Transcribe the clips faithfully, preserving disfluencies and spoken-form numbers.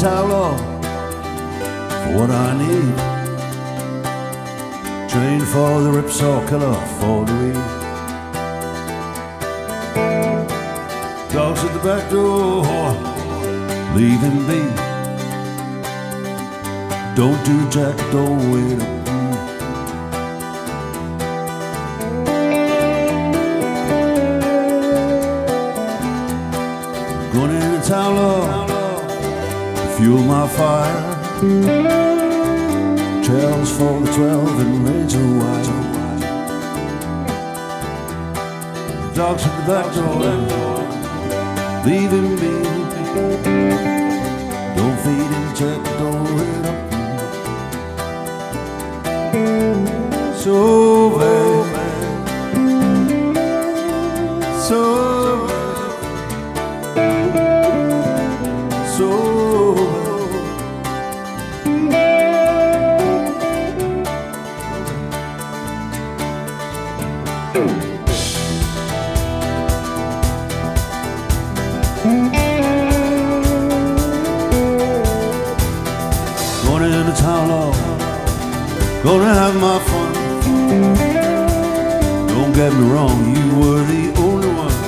town law for what I need. Train for the Ripsaw Killer for the weed. Dogs at the back door, leave him be. Don't do jack, don't wait up. Going into town law to fuel my fire. Trails for the twelve and razor wire. Dogs at the back door, leave him be. Don't feed him, check, don't wait up. So bad, so bad, so going into town law, gonna have my fun. Don't get me wrong, you were the only one.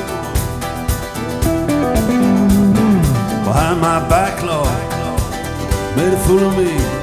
Behind my back law, made a fool of me.